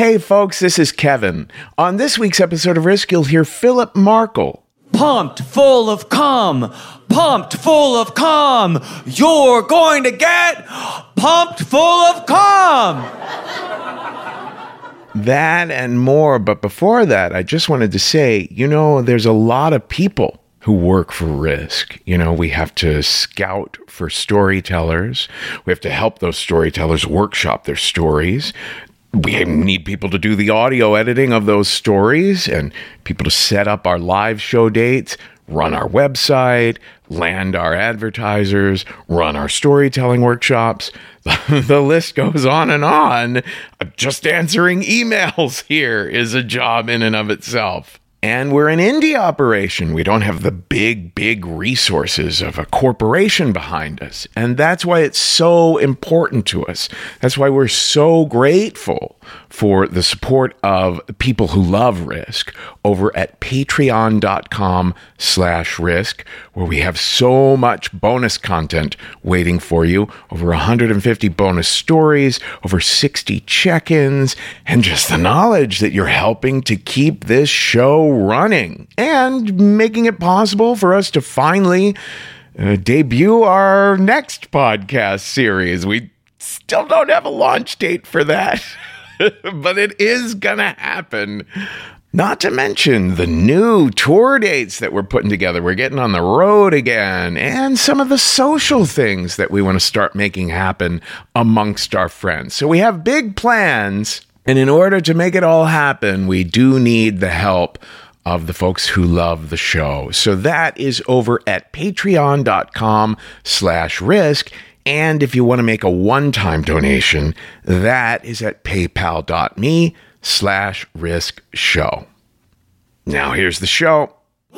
Hey folks, this is Kevin. On this week's episode of Risk, you'll hear Philip Markle. Pumped full of cum. Pumped full of cum. You're going to get pumped full of cum. That and more, but before that, I just wanted to say, there's a lot of people who work for Risk. We have to scout for storytellers. We have to help those storytellers workshop their stories. We need people to do the audio editing of those stories and people to set up our live show dates, run our website, land our advertisers, run our storytelling workshops. The list goes on and on. Just answering emails here is a job in and of itself. And we're an indie operation. We don't have the big resources of a corporation behind us. And that's why it's so important to us. That's why we're so grateful for the support of people who love Risk over at patreon.com/risk, where we have so much bonus content waiting for you. Over 150 bonus stories, over 60 check-ins, and just the knowledge that you're helping to keep this show running and making it possible for us to finally debut our next podcast series. We still don't have a launch date for that, but it is gonna happen. Not to mention the new tour dates that we're putting together. We're getting on the road again, and some of the social things that we want to start making happen amongst our friends. So we have big plans, and in order to make it all happen, we do need the help of the folks who love the show. So that is over at patreon.com/risk. And if you want to make a one-time donation, that is at paypal.me/risk show. Now here's the show.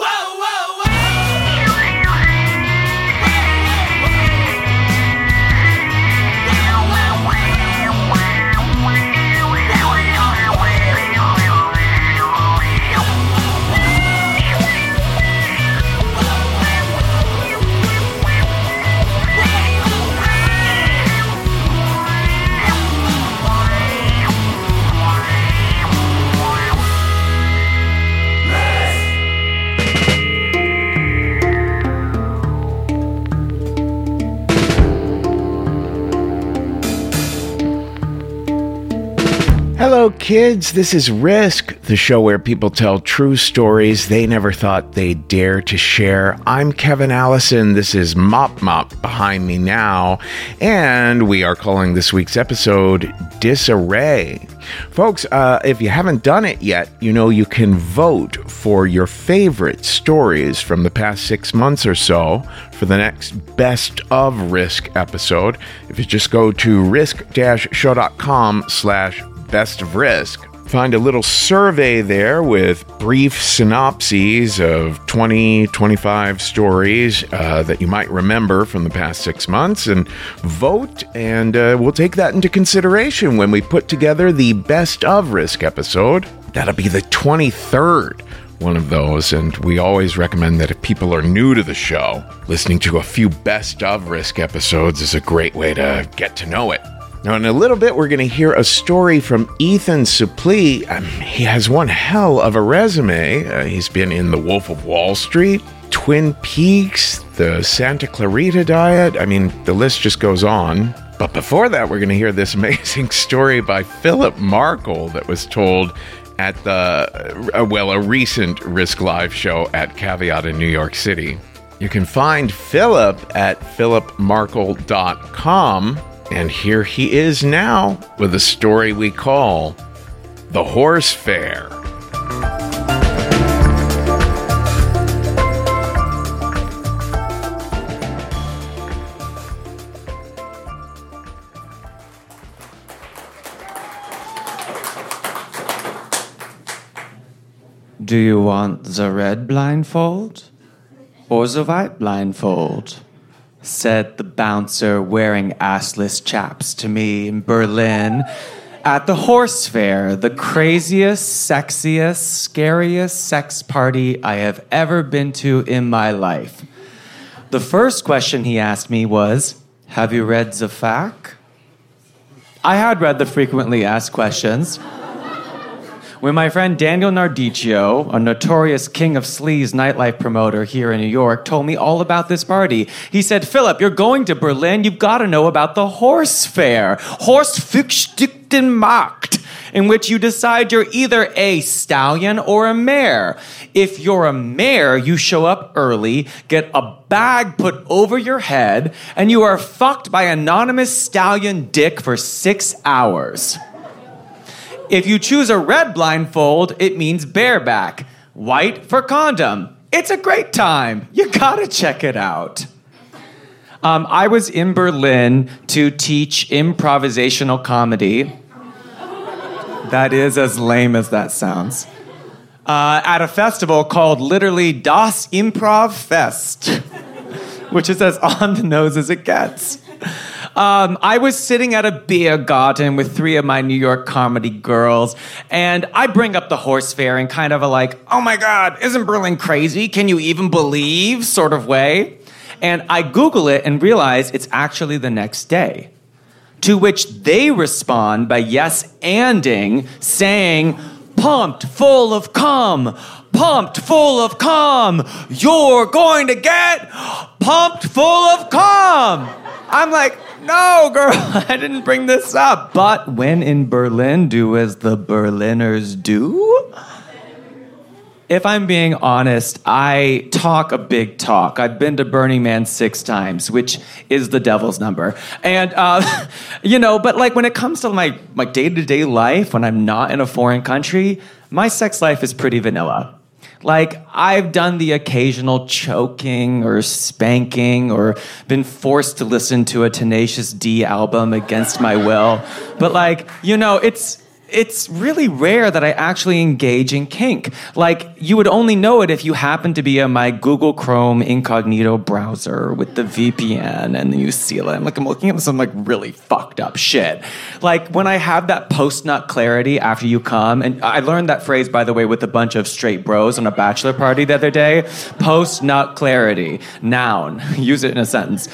Hello, kids. This is Risk, the show where people tell true stories they never thought they'd dare to share. I'm Kevin Allison. This is Mop behind me now, and we are calling this week's episode Disarray. Folks, if you haven't done it yet, you can vote for your favorite stories from the past 6 months or so for the next Best of Risk episode. If you just go to risk-show.com/Best of Risk. Find a little survey there with brief synopses of 25 stories that you might remember from the past 6 months, and vote, and we'll take that into consideration when we put together the Best of Risk episode. That'll be the 23rd one of those, and we always recommend that if people are new to the show, listening to a few Best of Risk episodes is a great way to get to know it. Now, in a little bit, we're going to hear a story from Ethan Suplee. He has one hell of a resume. He's been in The Wolf of Wall Street, Twin Peaks, the Santa Clarita Diet. The list just goes on. But before that, we're going to hear this amazing story by Philip Markle that was told at a recent Risk Live show at Caveat in New York City. You can find Philip at philipmarkle.com. And here he is now with a story we call The Horse Fair. Do you want the red blindfold or the white blindfold? Said the bouncer wearing assless chaps to me in Berlin at the Horse Fair, the craziest, sexiest, scariest sex party I have ever been to in my life. The first question he asked me was, "Have you read the FAQ?" I had read the frequently asked questions. when my friend Daniel Nardicchio, a notorious king of sleaze nightlife promoter here in New York, told me all about this party. He said, Philip, you're going to Berlin, you've got to know about the horse fair. Horstfüchsdichtenmarkt, in which you decide you're either a stallion or a mare. If you're a mare, you show up early, get a bag put over your head, and you are fucked by anonymous stallion dick for 6 hours. If you choose a red blindfold, it means bareback. White for condom. It's a great time. You gotta check it out. I was in Berlin to teach improvisational comedy. That is as lame as that sounds. At a festival called literally Das Improv Fest, which is as on the nose as it gets. I was sitting at a beer garden with 3 of my New York comedy girls, and I bring up the horse fair in kind of a like, oh my God, isn't Berlin crazy? Can you even believe sort of way? And I Google it and realize it's actually the next day. To which they respond by yes-anding, saying, pumped full of cum, pumped full of cum, you're going to get pumped full of cum. I'm like, no, girl, I didn't bring this up. But when in Berlin, do as the Berliners do? If I'm being honest, I talk a big talk. I've been to Burning Man 6 times, which is the devil's number. And, but like when it comes to my day-to-day life, when I'm not in a foreign country, my sex life is pretty vanilla. Like, I've done the occasional choking or spanking or been forced to listen to a Tenacious D album against my will. But like, it's really rare that I actually engage in kink. Like, you would only know it if you happen to be in my Google Chrome incognito browser with the VPN, and then you see it. I'm looking at some really fucked up shit. Like, when I have that post-nut clarity after you come, and I learned that phrase, by the way, with a bunch of straight bros on a bachelor party the other day. Post-nut clarity. Noun. Use it in a sentence.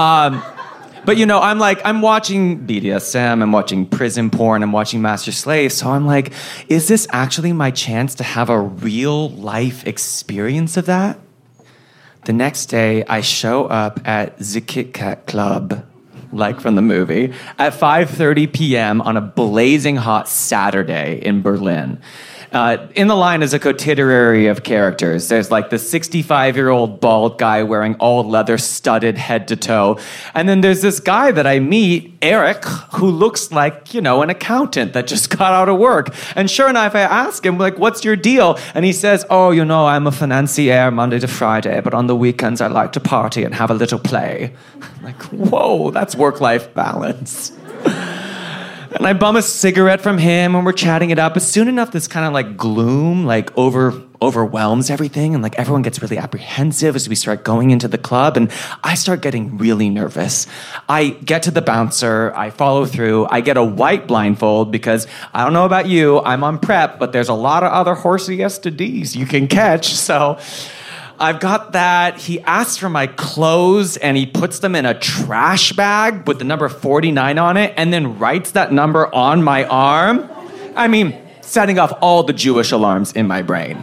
But, I'm watching BDSM, I'm watching prison porn, I'm watching Master Slave, so I'm like, is this actually my chance to have a real-life experience of that? The next day, I show up at the Kit Kat Club, like from the movie, at 5:30 p.m. on a blazing hot Saturday in Berlin. In the line is a coterrary of characters. There's like the 65-year-old bald guy wearing all leather studded head to toe. And then there's this guy that I meet, Eric, who looks like, an accountant that just got out of work. And sure enough, I ask him, what's your deal? And he says, I'm a financier Monday to Friday, but on the weekends I like to party and have a little play. I'm like, whoa, that's work-life balance. And I bum a cigarette from him, and we're chatting it up. But soon enough, this kind of gloom overwhelms everything, and everyone gets really apprehensive as we start going into the club, and I start getting really nervous. I get to the bouncer, I follow through, I get a white blindfold because I don't know about you, I'm on prep, but there's a lot of other horsey STDs you can catch, so I've got that. He asks for my clothes, and he puts them in a trash bag with the number 49 on it, and then writes that number on my arm. I mean, setting off all the Jewish alarms in my brain.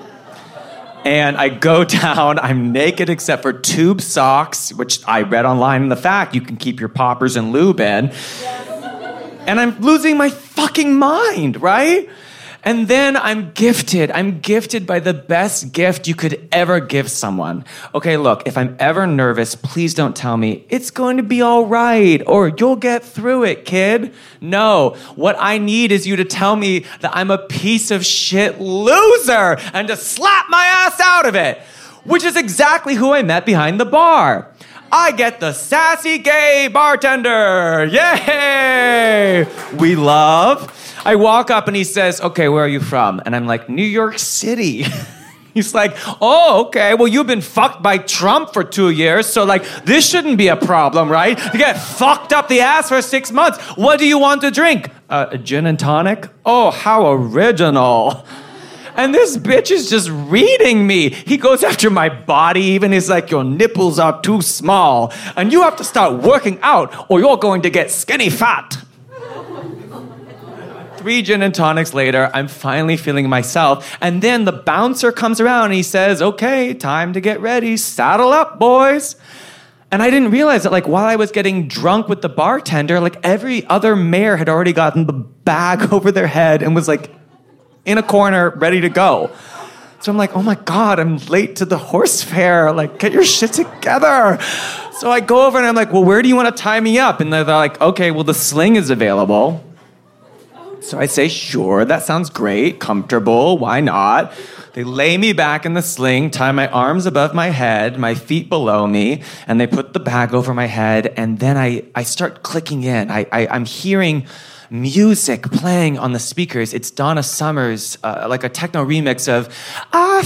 And I go down, I'm naked except for tube socks, which I read online in the fact you can keep your poppers and lube in. And I'm losing my fucking mind, right? And then I'm gifted by the best gift you could ever give someone. Okay, look, if I'm ever nervous, please don't tell me, it's going to be all right, or you'll get through it, kid. No, what I need is you to tell me that I'm a piece of shit loser and to slap my ass out of it, which is exactly who I met behind the bar. I get the sassy gay bartender. Yay! We love. I walk up and he says, okay, where are you from? And I'm like, New York City. He's like, oh, okay, well, you've been fucked by Trump for 2 years, so this shouldn't be a problem, right? You get fucked up the ass for 6 months. What do you want to drink? A gin and tonic? Oh, how original. And this bitch is just reading me. He goes after my body even. He's like, your nipples are too small, and you have to start working out, or you're going to get skinny fat. 3 gin and tonics later, I'm finally feeling myself. And then the bouncer comes around and he says, okay, time to get ready. Saddle up, boys. And I didn't realize that, like, while I was getting drunk with the bartender, like, every other mayor had already gotten the bag over their head and was, like, in a corner, ready to go. So I'm like, oh my God, I'm late to the horse fair. Like, get your shit together. So I go over and I'm like, well, where do you want to tie me up? And they're like, okay, well, the sling is available. So I say, sure, that sounds great, comfortable, why not? They lay me back in the sling, tie my arms above my head, my feet below me, and they put the bag over my head, and then I start clicking in. I'm hearing music playing on the speakers. It's Donna Summer's, like a techno remix of, I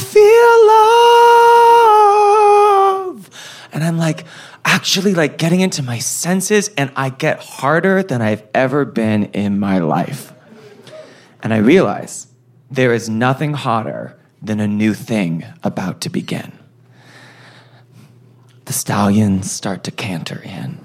feel love. And I'm like, actually like getting into my senses, and I get harder than I've ever been in my life. And I realize there is nothing hotter than a new thing about to begin. The stallions start to canter in.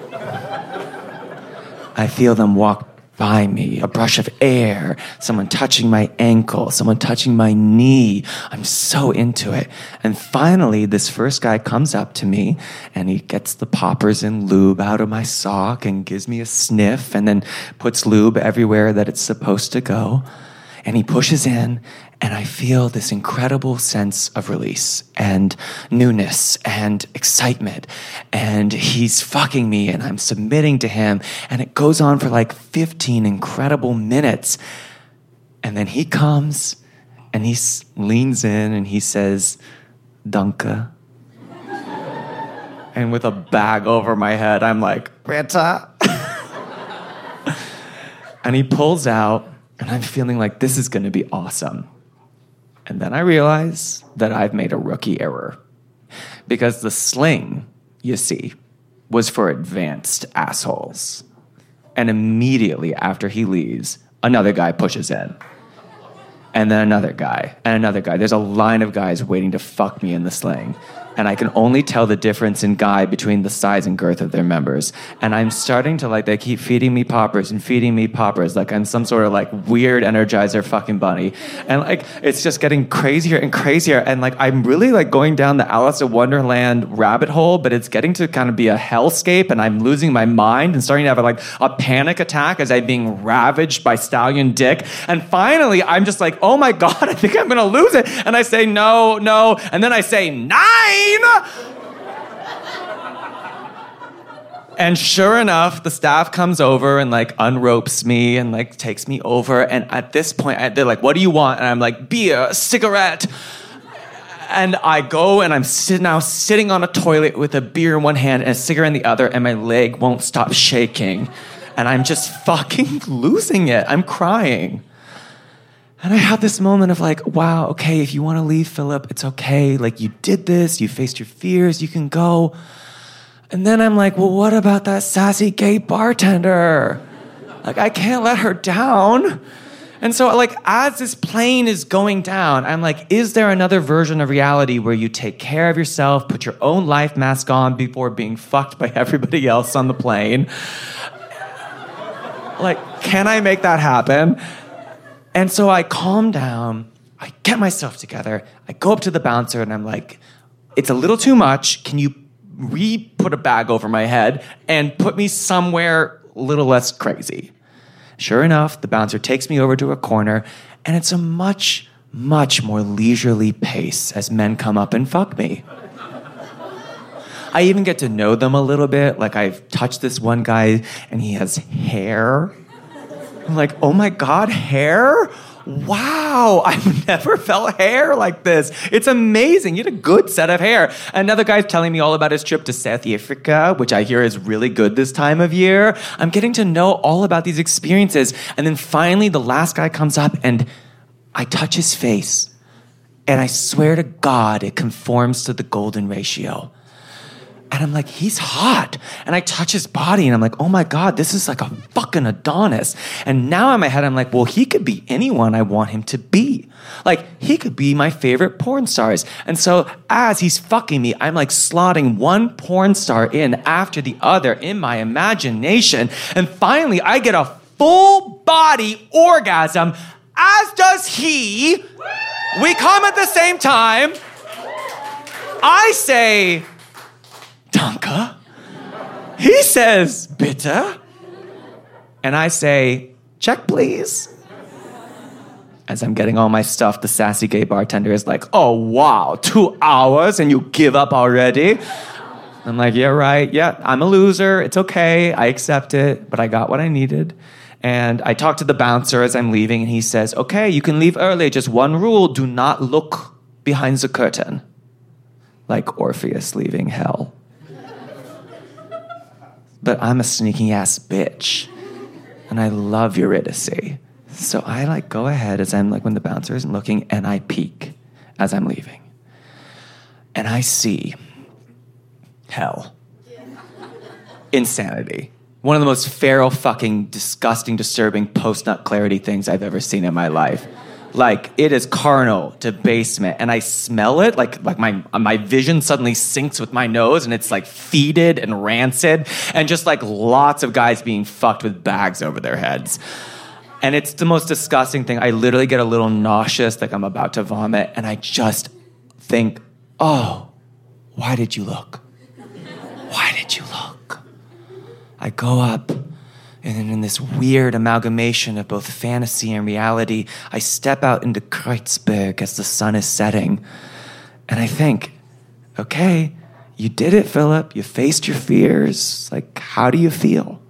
I feel them walk by me, a brush of air, someone touching my ankle, someone touching my knee. I'm so into it. And finally, this first guy comes up to me and he gets the poppers and lube out of my sock and gives me a sniff and then puts lube everywhere that it's supposed to go. And he pushes in, and I feel this incredible sense of release and newness and excitement. And he's fucking me, and I'm submitting to him. And it goes on for like 15 incredible minutes. And then he comes, and he leans in, and he says, Danke. And with a bag over my head, I'm like, Britta. And he pulls out, and I'm feeling like this is going to be awesome. And then I realize that I've made a rookie error. Because the sling, you see, was for advanced assholes. And immediately after he leaves, another guy pushes in. And then another guy, and another guy. There's a line of guys waiting to fuck me in the sling. And I can only tell the difference in guy between the size and girth of their members. And I'm starting to, like, they keep feeding me poppers and feeding me poppers, like I'm some sort of, like, weird Energizer fucking bunny. And, like, it's just getting crazier and crazier. And, like, I'm really, like, going down the Alice in Wonderland rabbit hole, but it's getting to kind of be a hellscape, and I'm losing my mind and starting to have, a panic attack as I'm being ravaged by stallion dick. And finally, I'm just like, oh my God, I think I'm going to lose it. And I say, no. And then I say, 9! And sure enough, the staff comes over and like unropes me and like takes me over. And at this point, they're like, what do you want? And I'm like, beer, a cigarette. And I go and I'm sitting on a toilet with a beer in one hand and a cigarette in the other, and my leg won't stop shaking. And I'm just fucking losing it. I'm crying. And I had this moment of like, wow, okay, if you want to leave, Philip, it's okay. Like, you did this, you faced your fears, you can go. And then I'm like, well, what about that sassy gay bartender? Like, I can't let her down. And so, like, as this plane is going down, I'm like, is there another version of reality where you take care of yourself, put your own life mask on before being fucked by everybody else on the plane? Like, can I make that happen? And so I calm down, I get myself together, I go up to the bouncer and I'm like, it's a little too much, can you put a bag over my head and put me somewhere a little less crazy? Sure enough, the bouncer takes me over to a corner, and it's a much, much more leisurely pace as men come up and fuck me. I even get to know them a little bit, like I've touched this one guy and he has hair. I'm like, oh my God, hair? Wow, I've never felt hair like this. It's amazing. You had a good set of hair. Another guy's telling me all about his trip to South Africa, which I hear is really good this time of year. I'm getting to know all about these experiences. And then finally, the last guy comes up and I touch his face. And I swear to God, it conforms to the golden ratio. And I'm like, he's hot. And I touch his body and I'm like, oh my God, this is like a fucking Adonis. And now in my head, I'm like, well, he could be anyone I want him to be. Like, he could be my favorite porn stars. And so as he's fucking me, I'm like slotting one porn star in after the other in my imagination. And finally, I get a full body orgasm, as does he. We come at the same time. I say, Danke. He says, Bitte. And I say, check, please. As I'm getting all my stuff, the sassy gay bartender is like, oh, wow, 2 hours and you give up already? I'm like, yeah, right. Yeah, I'm a loser. It's okay. I accept it, but I got what I needed. And I talk to the bouncer as I'm leaving, and he says, okay, you can leave early. Just one rule, do not look behind the curtain. Like Orpheus leaving hell. But I'm a sneaky-ass bitch, and I love Eurydice. So I go ahead as I'm when the bouncer isn't looking, and I peek as I'm leaving. And I see hell. Insanity. One of the most feral, fucking, disgusting, disturbing post-nut clarity things I've ever seen in my life. It is carnal to basement, and I smell it, my vision suddenly syncs with my nose, and it's fetid and rancid, and just lots of guys being fucked with bags over their heads. And it's the most disgusting thing. I literally get a little nauseous, I'm about to vomit, and I just think, oh, why did you look? Why did you look? I go up, and in this weird amalgamation of both fantasy and reality, I step out into Kreuzberg as the sun is setting. And I think, okay, you did it, Philip. You faced your fears. How do you feel?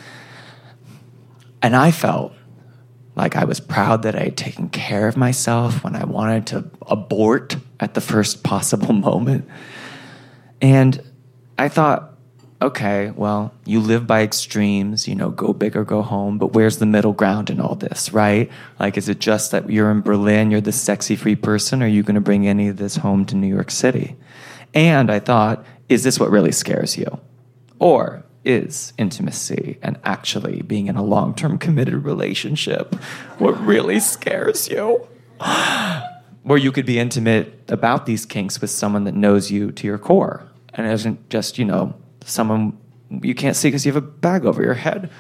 And I felt like I was proud that I had taken care of myself when I wanted to abort at the first possible moment. And I thought, okay, well, you live by extremes, go big or go home, but where's the middle ground in all this, right? Is it just that you're in Berlin, you're the sexy free person, or are you going to bring any of this home to New York City? And I thought, is this what really scares you? Or is intimacy and actually being in a long-term committed relationship what really scares you? Where you could be intimate about these kinks with someone that knows you to your core and isn't just, someone you can't see because you have a bag over your head.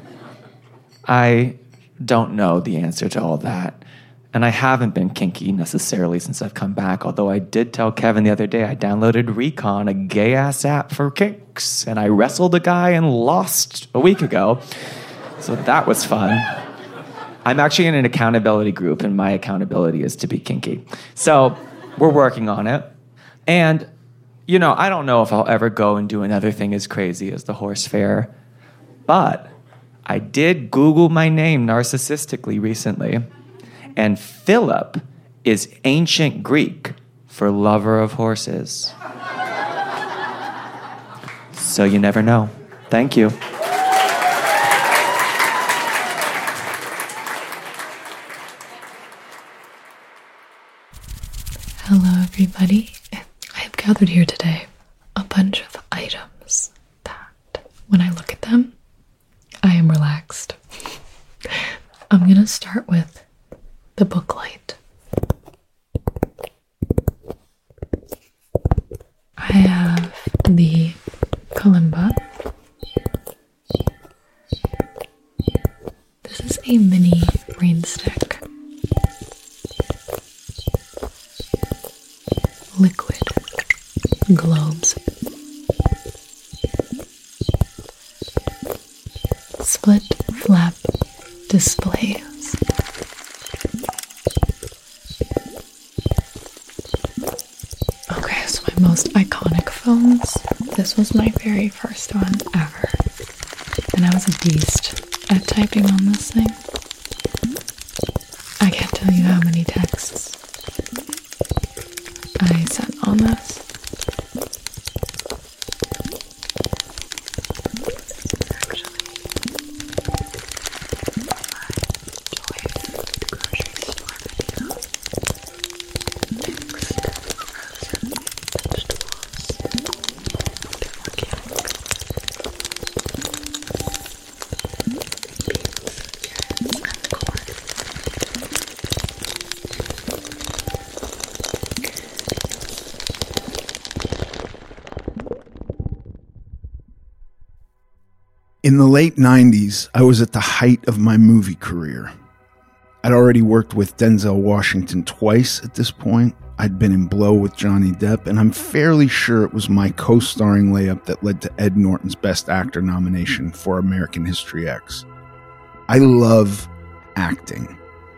I don't know the answer to all that. And I haven't been kinky necessarily since I've come back, although I did tell Kevin the other day I downloaded Recon, a gay-ass app for kinks, and I wrestled a guy and lost a week ago. So that was fun. I'm actually in an accountability group, and my accountability is to be kinky. So we're working on it. And, I don't know if I'll ever go and do another thing as crazy as the horse fair, but I did Google my name narcissistically recently. And Philip is ancient Greek for lover of horses. So you never know. Thank you. Hello, everybody. I have gathered here today a bunch of items that, when I look at them, I am relaxed. I'm going to start with the book light. I have the kalimba. This is a mini rain stick. Liquid globes. Split flap displays. Most iconic phones. This was my very first one ever, and I was a beast at typing on this thing. I can't tell you how many texts I sent on this. In the late 90s, I was at the height of my movie career. I'd already worked with Denzel Washington twice at this point. I'd been in Blow with Johnny Depp, and I'm fairly sure it was my co-starring layup that led to Ed Norton's Best Actor nomination for American History X. I love acting.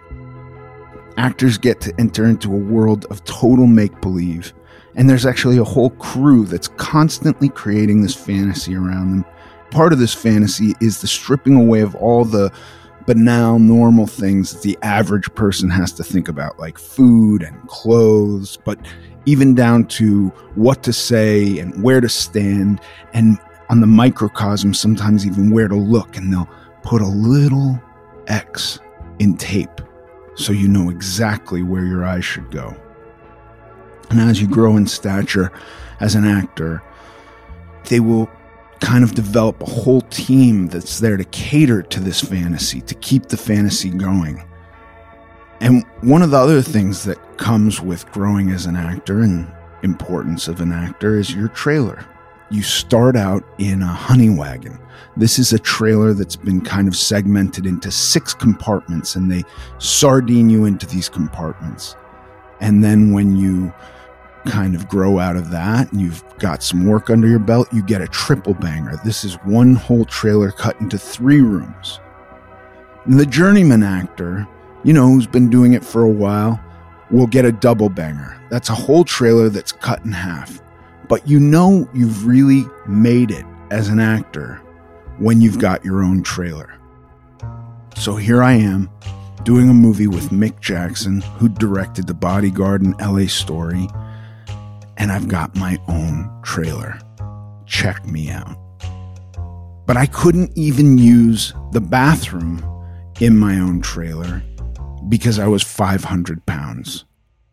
Actors get to enter into a world of total make-believe, and there's actually a whole crew that's constantly creating this fantasy around them. Part of this fantasy is the stripping away of all the banal, normal things that the average person has to think about, like food and clothes, but even down to what to say and where to stand, and on the microcosm, sometimes even where to look, and they'll put a little X in tape so you know exactly where your eyes should go. And as you grow in stature as an actor, they will kind of develop a whole team that's there to cater to this fantasy, to keep the fantasy going. And one of the other things that comes with growing as an actor and importance of an actor is your trailer. You start out in a honey wagon. This is a trailer that's been kind of segmented into 6 compartments, and they sardine you into these compartments. And then when you kind of grow out of that and you've got some work under your belt, you get a triple banger. This is one whole trailer cut into 3 rooms. And the journeyman actor, who's been doing it for a while, will get a double banger. That's a whole trailer that's cut in half. But you've really made it as an actor when you've got your own trailer. So here I am doing a movie with Mick Jackson, who directed The Bodyguard and LA Story, and I've got my own trailer. Check me out. But I couldn't even use the bathroom in my own trailer because I was 500 pounds.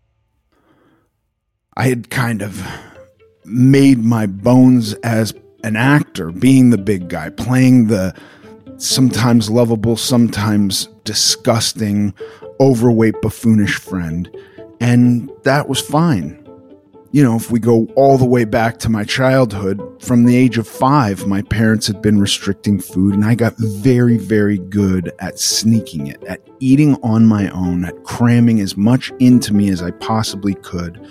I had kind of made my bones as an actor, being the big guy, playing the sometimes lovable, sometimes disgusting, overweight, buffoonish friend. And that was fine. If we go all the way back to my childhood, from the age of 5, my parents had been restricting food, and I got very, very good at sneaking it, at eating on my own, at cramming as much into me as I possibly could.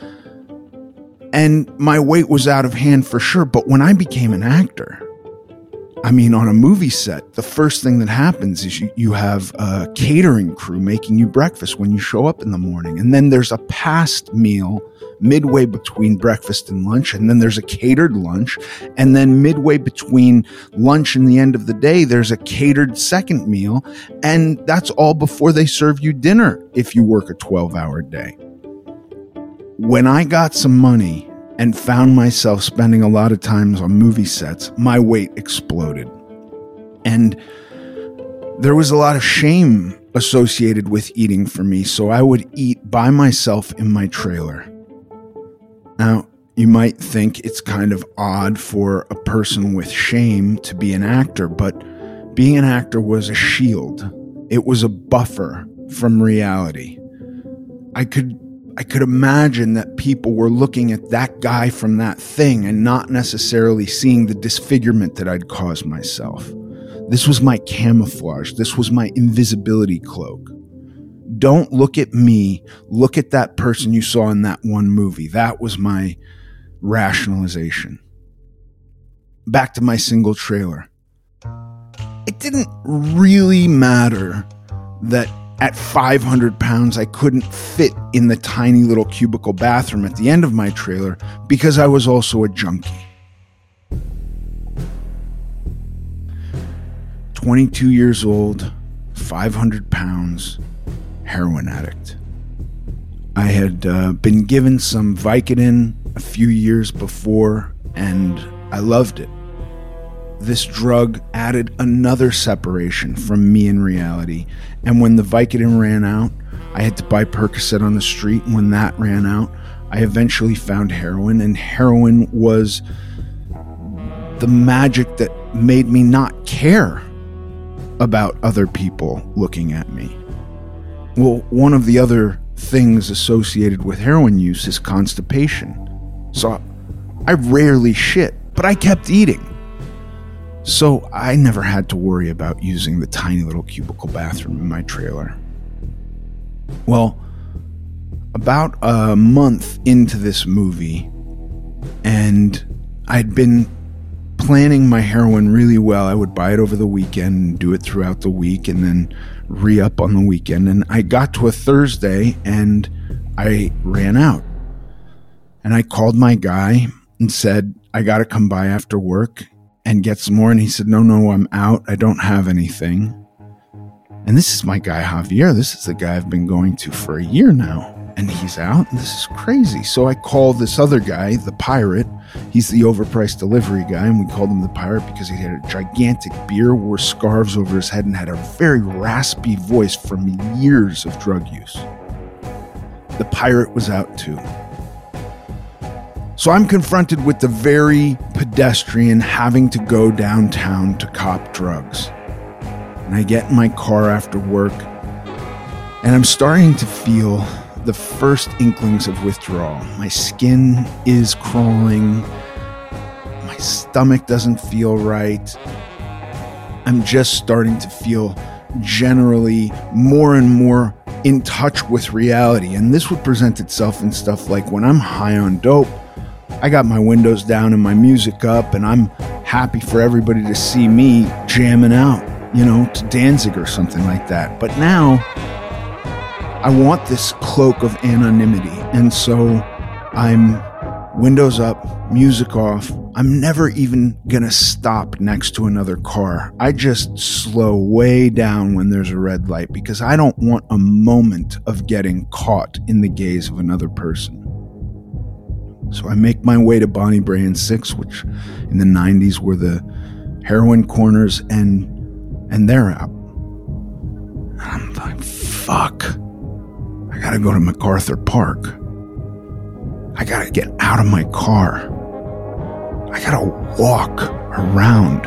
And my weight was out of hand for sure, but when I became an actor, on a movie set, the first thing that happens is you have a catering crew making you breakfast when you show up in the morning. And then there's a past meal midway between breakfast and lunch. And then there's a catered lunch. And then midway between lunch and the end of the day, there's a catered second meal. And that's all before they serve you dinner if you work a 12-hour day. When I got some money and found myself spending a lot of times on movie sets, my weight exploded. And there was a lot of shame associated with eating for me, so I would eat by myself in my trailer. Now, you might think it's kind of odd for a person with shame to be an actor, but being an actor was a shield. It was a buffer from reality. I could imagine that people were looking at that guy from that thing and not necessarily seeing the disfigurement that I'd caused myself. This was my camouflage. This was my invisibility cloak. Don't look at me. Look at that person you saw in that one movie. That was my rationalization. Back to my single trailer. It didn't really matter that at 500 pounds, I couldn't fit in the tiny little cubicle bathroom at the end of my trailer because I was also a junkie. 22 years old, 500 pounds, heroin addict. I had been given some Vicodin a few years before, and I loved it. This drug added another separation from me and reality. And when the Vicodin ran out, I had to buy Percocet on the street. And when that ran out, I eventually found heroin. And heroin was the magic that made me not care about other people looking at me. Well, one of the other things associated with heroin use is constipation. So I rarely shit, but I kept eating. So I never had to worry about using the tiny little cubicle bathroom in my trailer. Well, about a month into this movie, and I'd been planning my heroin really well. I would buy it over the weekend and do it throughout the week and then re-up on the weekend. And I got to a Thursday and I ran out. And I called my guy and said, I got to come by after work and get some more. And he said, no, I'm out. I don't have anything. And this is my guy, Javier. This is the guy I've been going to for a year now. And he's out. And this is crazy. So I called this other guy, the Pirate. He's the overpriced delivery guy. And we called him the Pirate because he had a gigantic beard, wore scarves over his head, and had a very raspy voice from years of drug use. The Pirate was out too. So I'm confronted with the very pedestrian having to go downtown to cop drugs. And I get in my car after work, and I'm starting to feel the first inklings of withdrawal. My skin is crawling. My stomach doesn't feel right. I'm just starting to feel generally more and more in touch with reality. And this would present itself in stuff like when I'm high on dope, I got my windows down and my music up, and I'm happy for everybody to see me jamming out, to Danzig or something like that. But now I want this cloak of anonymity. And so I'm windows up, music off. I'm never even gonna stop next to another car. I just slow way down when there's a red light because I don't want a moment of getting caught in the gaze of another person. So I make my way to Bonnie Bray and 6, which in the 90s were the heroin corners, and they're out. And I'm like, fuck. I gotta go to MacArthur Park. I gotta get out of my car. I gotta walk around.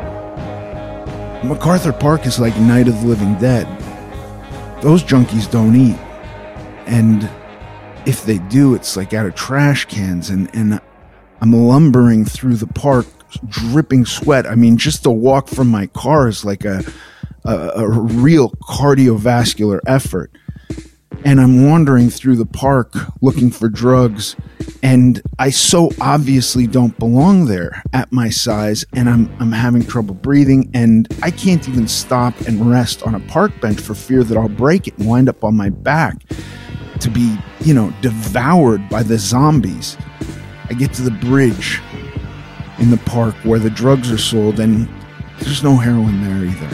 MacArthur Park is like Night of the Living Dead. Those junkies don't eat. And if they do, it's like out of trash cans. And I'm lumbering through the park, dripping sweat. I mean, just to walk from my car is like a real cardiovascular effort. And I'm wandering through the park looking for drugs, and I so obviously don't belong there at my size, and I'm having trouble breathing, and I can't even stop and rest on a park bench for fear that I'll break it and wind up on my back to be, devoured by the zombies. I get to the bridge in the park where the drugs are sold, and there's no heroin there either.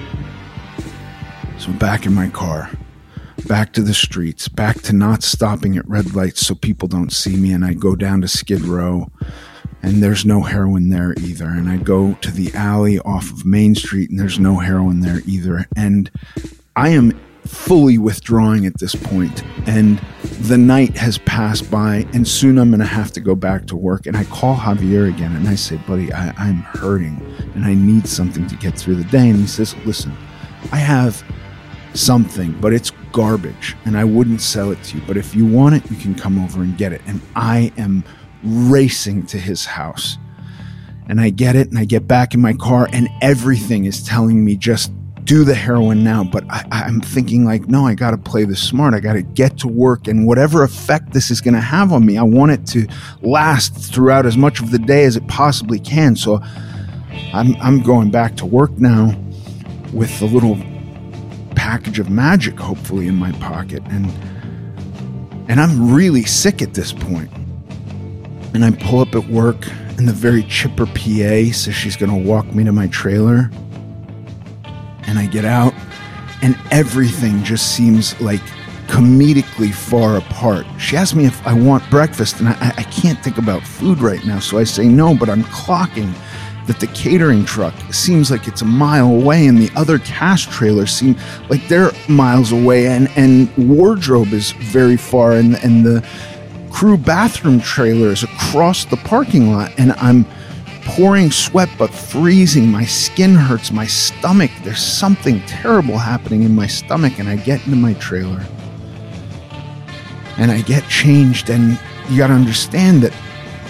So I'm back in my car. Back to the streets, back to not stopping at red lights so people don't see me, and I go down to Skid Row, and there's no heroin there either. And I go to the alley off of Main Street, and there's no heroin there either. And I am fully withdrawing at this point, and the night has passed by, and soon I'm going to have to go back to work. And I call Javier again, and I say, buddy, I'm hurting, and I need something to get through the day. And he says, listen, I have something, but it's garbage, and I wouldn't sell it to you, but if you want it, you can come over and get it. And I am racing to his house, and I get it, and I get back in my car, and everything is telling me just do the heroin now. But I'm thinking like, no, I got to play this smart. I got to get to work, and whatever effect this is going to have on me, I want it to last throughout as much of the day as it possibly can. So I'm going back to work now with a little package of magic hopefully in my pocket, and I'm really sick at this point. And I pull up at work, and the very chipper PA says she's going to walk me to my trailer, and I get out, and everything just seems like comedically far apart. She asks me if I want breakfast, and I can't think about food right now, so I say no, but I'm clocking that the catering truck seems like it's a mile away, and the other cash trailers seem like they're miles away, and wardrobe is very far, and the crew bathroom trailer is across the parking lot, and I'm pouring sweat but freezing. My skin hurts, my stomach, there's something terrible happening in my stomach. And I get into my trailer, and I get changed, and you gotta understand that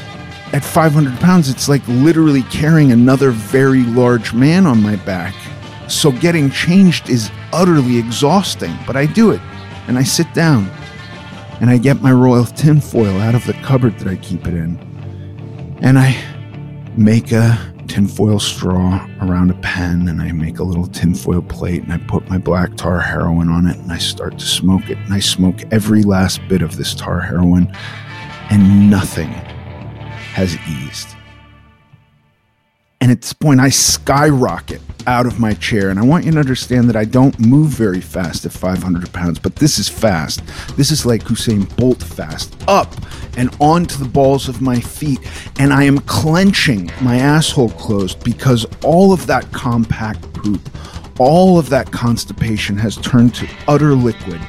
at 500 pounds, it's like literally carrying another very large man on my back. So getting changed is utterly exhausting, but I do it. And I sit down and I get my Royal tinfoil out of the cupboard that I keep it in. And I make a tinfoil straw around a pen, and I make a little tinfoil plate, and I put my black tar heroin on it, and I start to smoke it. And I smoke every last bit of this tar heroin, and nothing has eased. And at this point, I skyrocket out of my chair. And I want you to understand that I don't move very fast at 500 pounds, but this is fast. This is like Usain Bolt fast. Up and onto the balls of my feet. And I am clenching my asshole closed because all of that compact poop, all of that constipation has turned to utter liquid.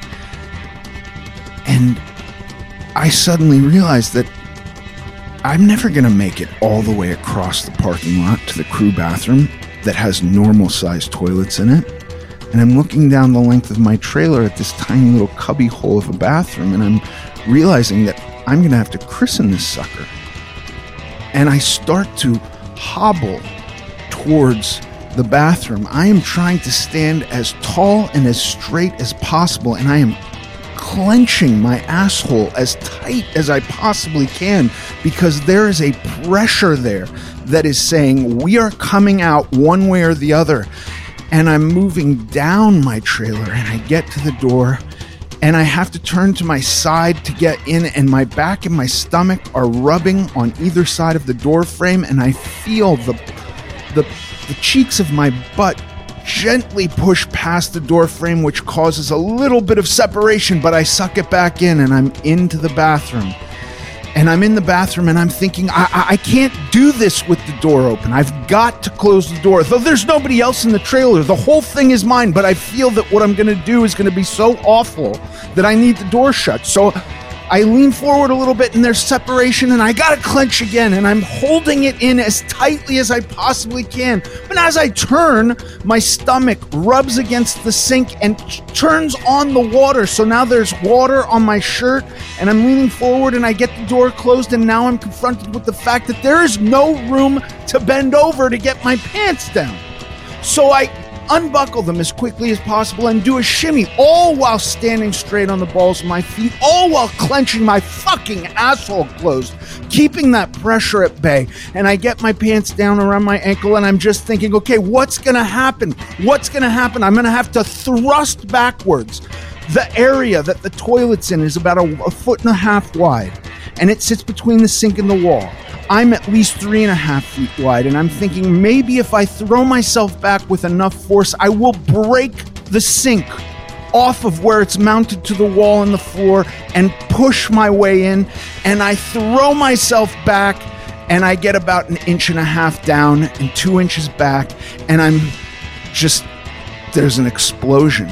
And I suddenly realized that I'm never going to make it all the way across the parking lot to the crew bathroom that has normal-sized toilets in it. And I'm looking down the length of my trailer at this tiny little cubby hole of a bathroom, and I'm realizing that I'm going to have to christen this sucker. And I start to hobble towards the bathroom. I am trying to stand as tall and as straight as possible, and I am clenching my asshole as tight as I possibly can because there is a pressure there that is saying we are coming out one way or the other. And I'm moving down my trailer, and I get to the door, and I have to turn to my side to get in, and my back and my stomach are rubbing on either side of the door frame, and I feel the cheeks of my butt gently push past the door frame, which causes a little bit of separation, but I suck it back in, and I'm into the bathroom. And I'm in the bathroom, and I'm thinking, I can't do this with the door open. I've got to close the door. Though there's nobody else in the trailer. The whole thing is mine, but I feel that what I'm going to do is going to be so awful that I need the door shut. So I lean forward a little bit, and there's separation, and I got to clench again, and I'm holding it in as tightly as I possibly can. But as I turn, my stomach rubs against the sink and turns on the water. So now there's water on my shirt, and I'm leaning forward, and I get the door closed, and now I'm confronted with the fact that there is no room to bend over to get my pants down. So I unbuckle them as quickly as possible and do a shimmy, all while standing straight on the balls of my feet, all while clenching my fucking asshole closed, keeping that pressure at bay. And I get my pants down around my ankle, and I'm just thinking, okay, what's going to happen? What's going to happen? I'm going to have to thrust backwards. The area that the toilet's in is about a 1.5 feet wide, and it sits between the sink and the wall. I'm at least 3.5 feet wide, and I'm thinking maybe if I throw myself back with enough force, I will break the sink off of where it's mounted to the wall and the floor and push my way in. And I throw myself back, and I get about 1.5 inches down and 2 inches back, and there's an explosion.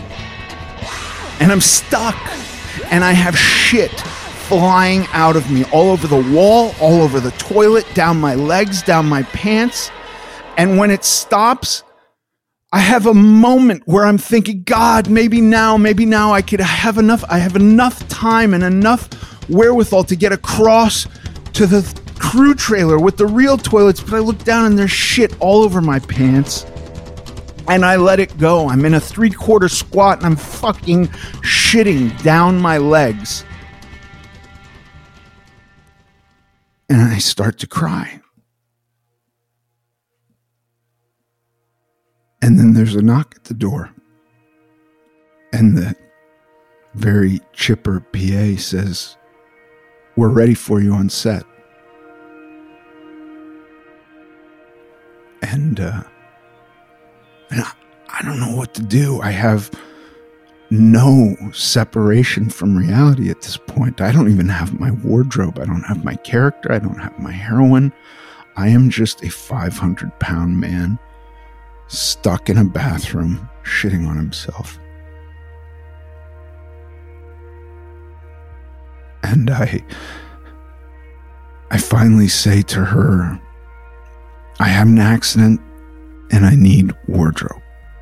And I'm stuck, and I have shit flying out of me all over the wall, all over the toilet, down my legs, down my pants. And when it stops, I have a moment where I'm thinking, God, maybe now I have enough time and enough wherewithal to get across to the crew trailer with the real toilets. But I look down, and there's shit all over my pants. And I let it go. I'm in a 3/4 squat, and I'm fucking shitting down my legs. And I start to cry. And then there's a knock at the door. And the very chipper PA says, "We're ready for you on set." And I don't know what to do. I have no separation from reality at this point. I don't even have my wardrobe. I don't have my character. I don't have my heroin. I am just a 500-pound man stuck in a bathroom shitting on himself. And I finally say to her, I had an accident and I need wardrobe.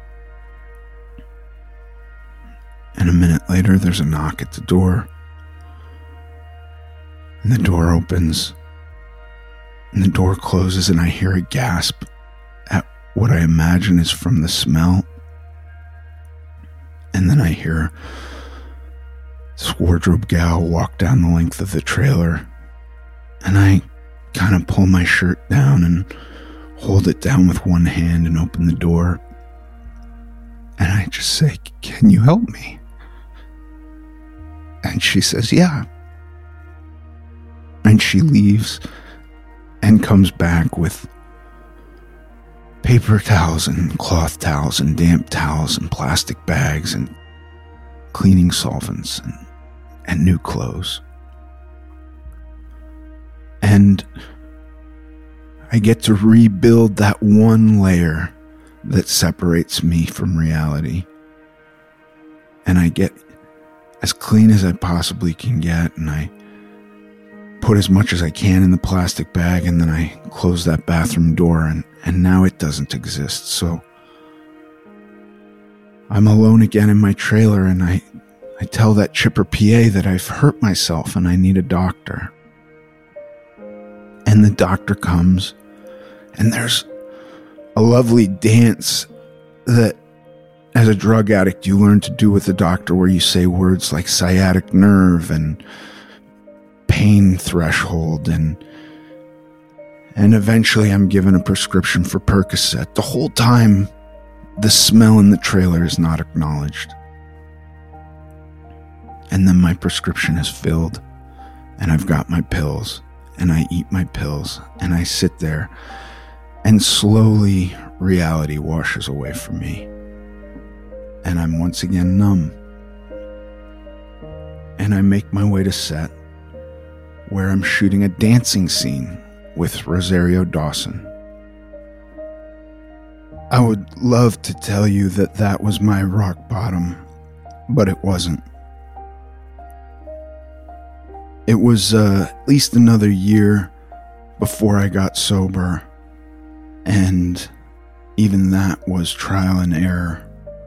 And a minute later, there's a knock at the door. And the door opens. And the door closes and I hear a gasp at what I imagine is from the smell. And then I hear this wardrobe gal walk down the length of the trailer. And I kind of pull my shirt down and hold it down with one hand and open the door. And I just say, "Can you help me?" And she says, "Yeah." And she leaves and comes back with paper towels and cloth towels and damp towels and plastic bags and cleaning solvents and new clothes. And I get to rebuild that one layer that separates me from reality. And I get as clean as I possibly can get, and I put as much as I can in the plastic bag, and then I close that bathroom door, and now it doesn't exist. So I'm alone again in my trailer, and I tell that chipper PA that I've hurt myself and I need a doctor. And the doctor comes, and there's a lovely dance that, as a drug addict, you learn to do with the doctor, where you say words like sciatic nerve and pain threshold, and eventually I'm given a prescription for Percocet. The whole time, the smell in the trailer is not acknowledged. And then my prescription is filled, and I've got my pills, and I eat my pills, and I sit there, and slowly reality washes away from me. And I'm once again numb. And I make my way to set, where I'm shooting a dancing scene with Rosario Dawson. I would love to tell you that that was my rock bottom, but it wasn't. It was at least another year before I got sober, and even that was trial and error.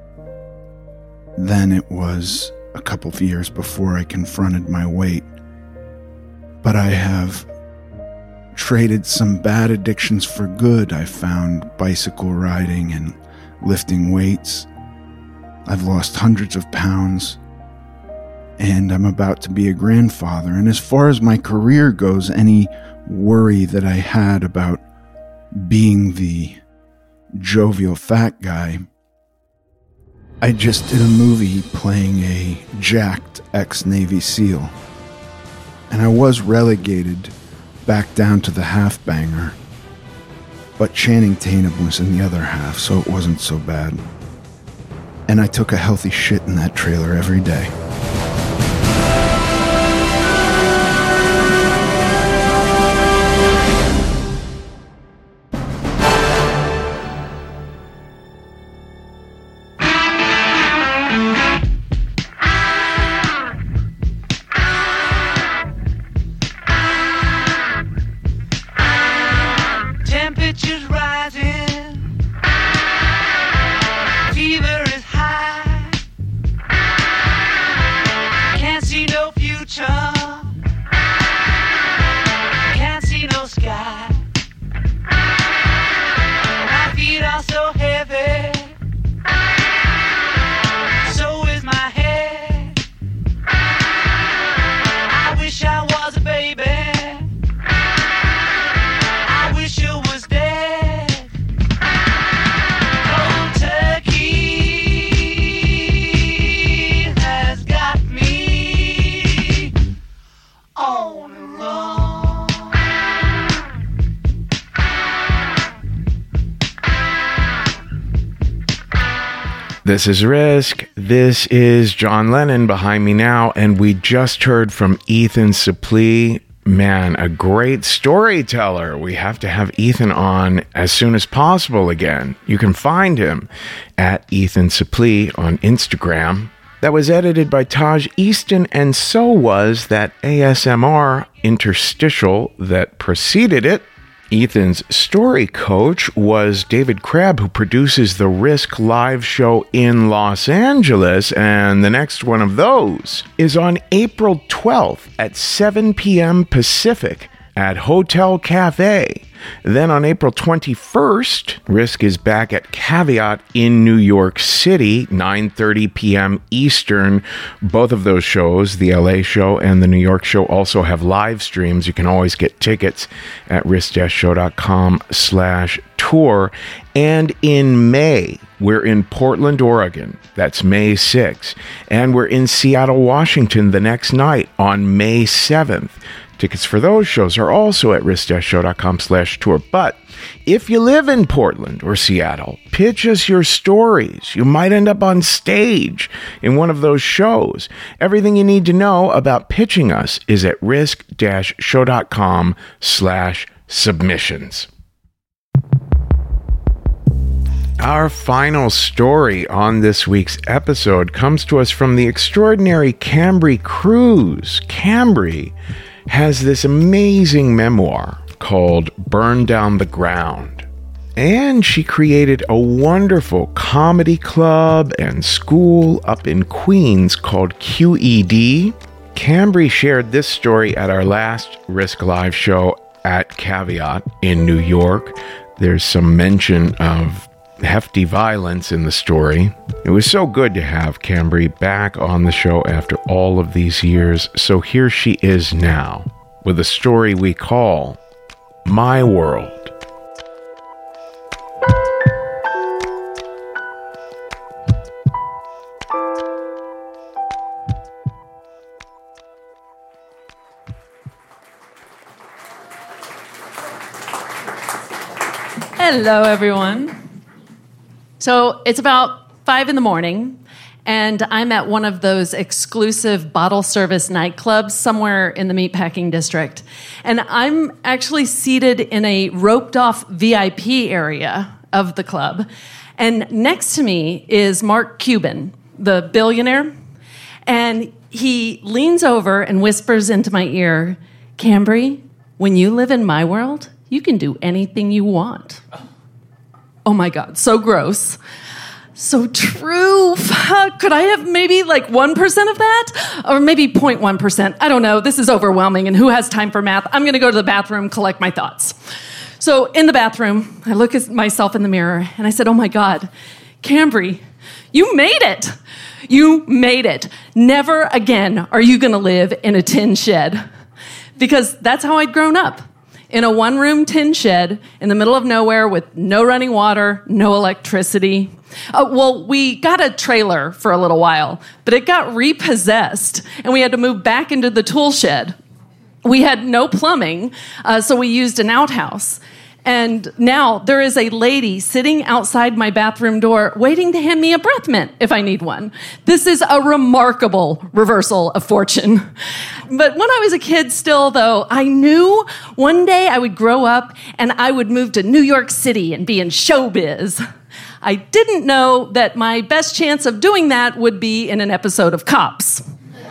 Then it was a couple of years before I confronted my weight. But I have traded some bad addictions for good. I found bicycle riding and lifting weights. I've lost hundreds of pounds, and I'm about to be a grandfather. And as far as my career goes, any worry that I had about being the jovial fat guy, I just did a movie playing a jacked ex-Navy SEAL. And I was relegated back down to the half-banger. But Channing Tatum was in the other half, so it wasn't so bad. And I took a healthy shit in that trailer every day. This is Risk. This is John Lennon behind me now, and we just heard from Ethan Suplee. Man, a great storyteller. We have to have Ethan on as soon as possible again. You can find him at Ethan Suplee on Instagram. That was edited by Taj Easton, and so was that ASMR interstitial that preceded it. Ethan's story coach was David Crabb, who produces the Risk live show in Los Angeles, and the next one of those is on April 12th at 7 p.m. Pacific at Hotel Cafe. Then on April 21st, Risk is back at Caveat in New York City, 9:30 p.m. Eastern. Both of those shows, the LA show and the New York show, also have live streams. You can always get tickets at risk-show.com/tour. And in May, we're in Portland, Oregon. That's May 6th. And we're in Seattle, Washington the next night on May 7th. Tickets for those shows are also at risk-show.com/tour. But if you live in Portland or Seattle, pitch us your stories. You might end up on stage in one of those shows. Everything you need to know about pitching us is at risk-show.com/submissions. Our final story on this week's episode comes to us from the extraordinary Cambry Cruz. Cambry has this amazing memoir called Burn Down the Ground. And she created a wonderful comedy club and school up in Queens called QED. Cambry shared this story at our last Risk Live show at Caveat in New York. There's some mention of hefty violence in the story. It was so good to have Cambry back on the show after all of these years, so here she is now with a story we call My World. Hello, everyone. So it's about 5 a.m, and I'm at one of those exclusive bottle service nightclubs somewhere in the meatpacking district. And I'm actually seated in a roped-off VIP area of the club. And next to me is Mark Cuban, the billionaire. And he leans over and whispers into my ear, "Cambry, when you live in my world, you can do anything you want." Oh my God, so gross. So true. Fuck. Could I have maybe like 1% of that? Or maybe 0.1%? I don't know. This is overwhelming, and who has time for math? I'm going to go to the bathroom, collect my thoughts. So in the bathroom, I look at myself in the mirror, and I said, oh my God, Cambry, you made it. You made it. Never again are you going to live in a tin shed. Because that's how I'd grown up. In a one-room tin shed in the middle of nowhere with no running water, no electricity. Well, we got a trailer for a little while, but it got repossessed, and we had to move back into the tool shed. We had no plumbing, so we used an outhouse. And now there is a lady sitting outside my bathroom door waiting to hand me a breath mint if I need one. This is a remarkable reversal of fortune. But when I was a kid still, though, I knew one day I would grow up and I would move to New York City and be in showbiz. I didn't know that my best chance of doing that would be in an episode of Cops.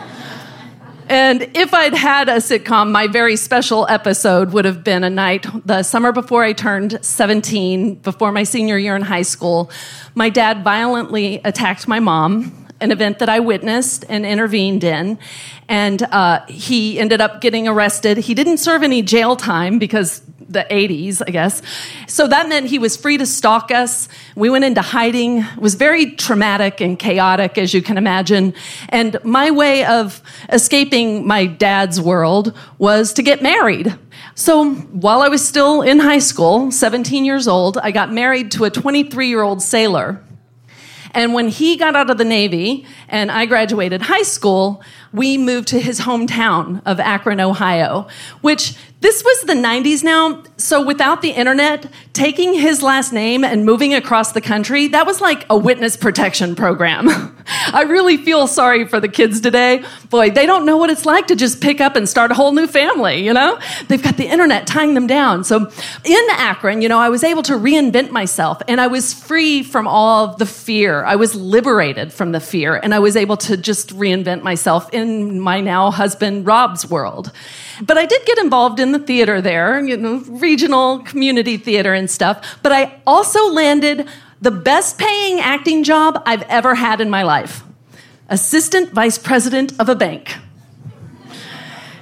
And if I'd had a sitcom, my very special episode would have been a night, the summer before I turned 17, before my senior year in high school. My dad violently attacked my mom, an event that I witnessed and intervened in. And he ended up getting arrested. He didn't serve any jail time because the 80s, I guess. So that meant he was free to stalk us. We went into hiding. It was very traumatic and chaotic, as you can imagine. And my way of escaping my dad's world was to get married. So while I was still in high school, 17 years old, I got married to a 23-year-old sailor. And when he got out of the Navy and I graduated high school, we moved to his hometown of Akron, Ohio, which this was the 90s now. So without the internet, taking his last name and moving across the country, that was like a witness protection program. I really feel sorry for the kids today. Boy, they don't know what it's like to just pick up and start a whole new family, you know? They've got the internet tying them down. So in Akron, you know, I was able to reinvent myself, and I was free from all of the fear. I was liberated from the fear, and I was able to just reinvent myself in my now husband Rob's world. But I did get involved in the theater there, you know, regional community theater and stuff. But I also landed the best paying acting job I've ever had in my life. Assistant vice president of a bank.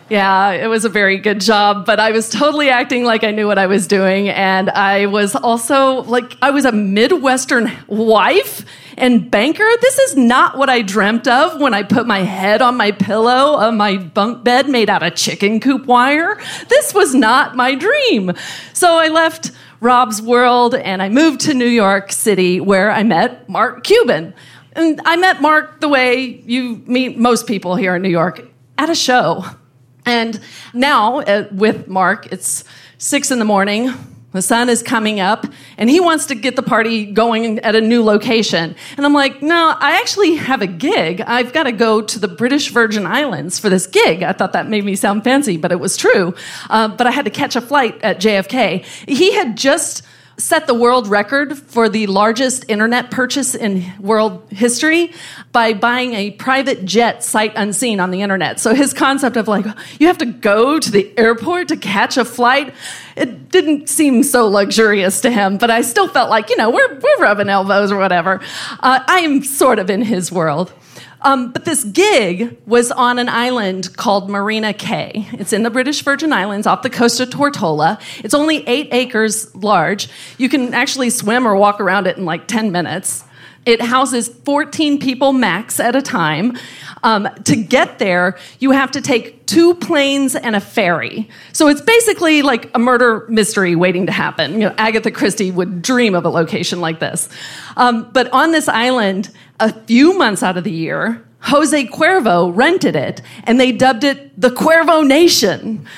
Yeah, it was a very good job, but I was totally acting like I knew what I was doing. And I was also I was a Midwestern wife and banker. This is not what I dreamt of when I put my head on my pillow on my bunk bed made out of chicken coop wire. This was not my dream. So I left Rob's world and I moved to New York City, where I met Mark Cuban. And I met Mark the way you meet most people here in New York, at a show. And now with Mark, it's 6 a.m. The sun is coming up, and he wants to get the party going at a new location. And I'm like, no, I actually have a gig. I've got to go to the British Virgin Islands for this gig. I thought that made me sound fancy, but it was true. But I had to catch a flight at JFK. He had just set the world record for the largest internet purchase in world history by buying a private jet sight unseen on the internet. So his concept of you have to go to the airport to catch a flight, it didn't seem so luxurious to him, but I still felt like, we're rubbing elbows or whatever. I am sort of in his world. But this gig was on an island called Marina Cay. It's in the British Virgin Islands off the coast of Tortola. It's only 8 acres large. You can actually swim or walk around it in 10 minutes. It houses 14 people max at a time. To get there, you have to take 2 planes and a ferry. So it's basically like a murder mystery waiting to happen. Agatha Christie would dream of a location like this. But on this island, a few months out of the year, Jose Cuervo rented it, and they dubbed it the Cuervo Nation.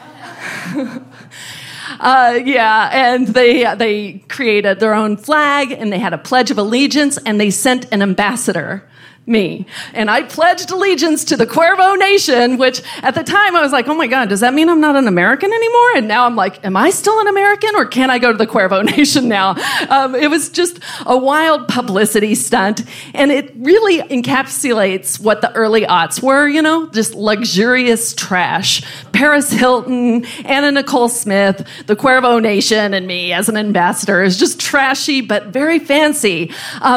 And they created their own flag, and they had a Pledge of Allegiance, and they sent an ambassador, me. And I pledged allegiance to the Cuervo Nation, which at the time I was like, oh my God, does that mean I'm not an American anymore? And now I'm like, am I still an American, or can I go to the Cuervo Nation now? It was just a wild publicity stunt. And it really encapsulates what the early aughts were, just luxurious trash. Paris Hilton, Anna Nicole Smith, the Cuervo Nation, and me as an ambassador is just trashy, but very fancy.